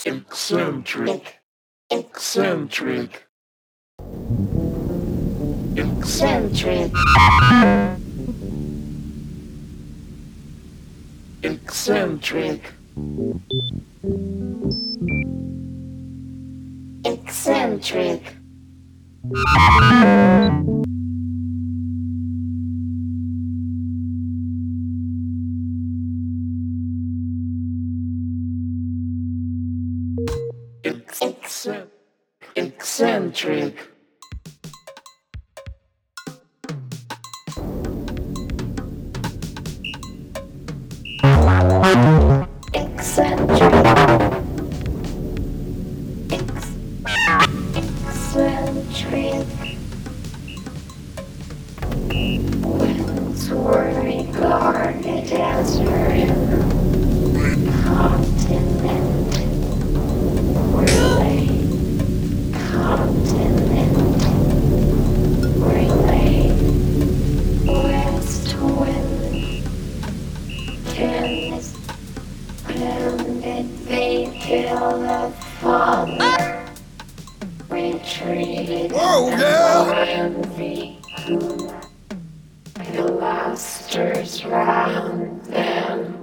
eccentric, eccentric, eccentric, eccentric, eccentric, eccentric, eccentric, eccentric. Winds were regarded as real continent, relay, continent, relay, west wind, Kansas, and they kill the father, retreated and the pilasters round them.